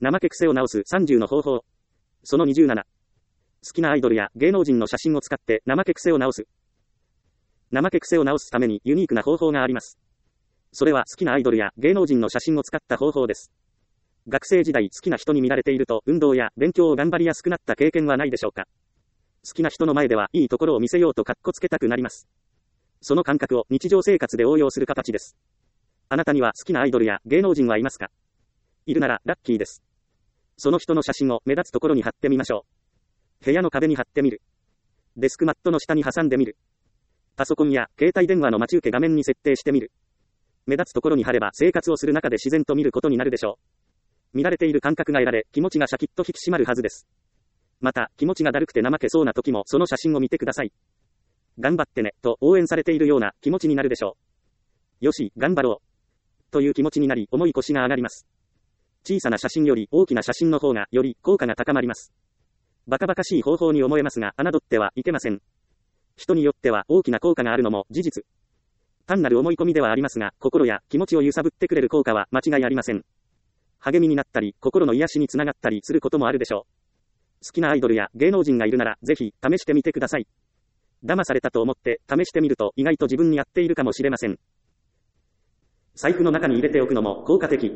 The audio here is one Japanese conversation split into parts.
怠け癖を直す30の方法。その27。好きなアイドルや芸能人の写真を使って怠け癖を直す。怠け癖を直すためにユニークな方法があります。それは好きなアイドルや芸能人の写真を使った方法です。学生時代好きな人に見られていると運動や勉強を頑張りやすくなった経験はないでしょうか。好きな人の前ではいいところを見せようとかっこつけたくなります。その感覚を日常生活で応用する形です。あなたには好きなアイドルや芸能人はいますか？いるならラッキーです。その人の写真を目立つところに貼ってみましょう。部屋の壁に貼ってみる。デスクマットの下に挟んでみる。パソコンや携帯電話の待ち受け画面に設定してみる。目立つところに貼れば生活をする中で自然と見ることになるでしょう。見られている感覚が得られ、気持ちがシャキッと引き締まるはずです。また、気持ちがだるくて怠けそうな時もその写真を見てください。頑張ってね、と応援されているような気持ちになるでしょう。よし、頑張ろう。という気持ちになり、重い腰が上がります。小さな写真より大きな写真の方がより効果が高まります。バカバカしい方法に思えますが、侮ってはいけません。人によっては大きな効果があるのも事実。単なる思い込みではありますが、心や気持ちを揺さぶってくれる効果は間違いありません。励みになったり、心の癒しにつながったりすることもあるでしょう。好きなアイドルや芸能人がいるなら、ぜひ試してみてください。騙されたと思って試してみると意外と自分に合っているかもしれません。財布の中に入れておくのも効果的。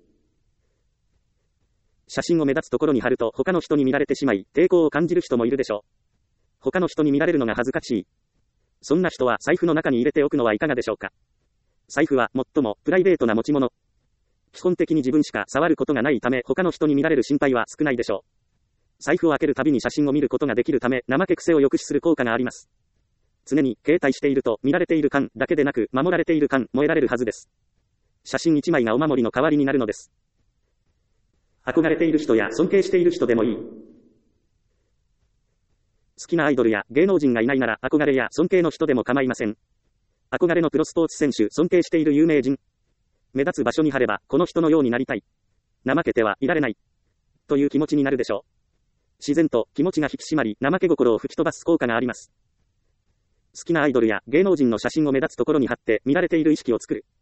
写真を目立つところに貼ると他の人に見られてしまい、抵抗を感じる人もいるでしょう。他の人に見られるのが恥ずかしい。そんな人は財布の中に入れておくのはいかがでしょうか。財布は最もプライベートな持ち物。基本的に自分しか触ることがないため他の人に見られる心配は少ないでしょう。財布を開けるたびに写真を見ることができるため怠け癖を抑止する効果があります。常に携帯していると見られている感だけでなく守られている感も得られるはずです。写真1枚がお守りの代わりになるのです。憧れている人や尊敬している人でもいい。好きなアイドルや芸能人がいないなら憧れや尊敬の人でも構いません。憧れのプロスポーツ選手、尊敬している有名人。目立つ場所に貼ればこの人のようになりたい。怠けてはいられない。という気持ちになるでしょう。自然と気持ちが引き締まり怠け心を吹き飛ばす効果があります。好きなアイドルや芸能人の写真を目立つところに貼って見られている意識を作る。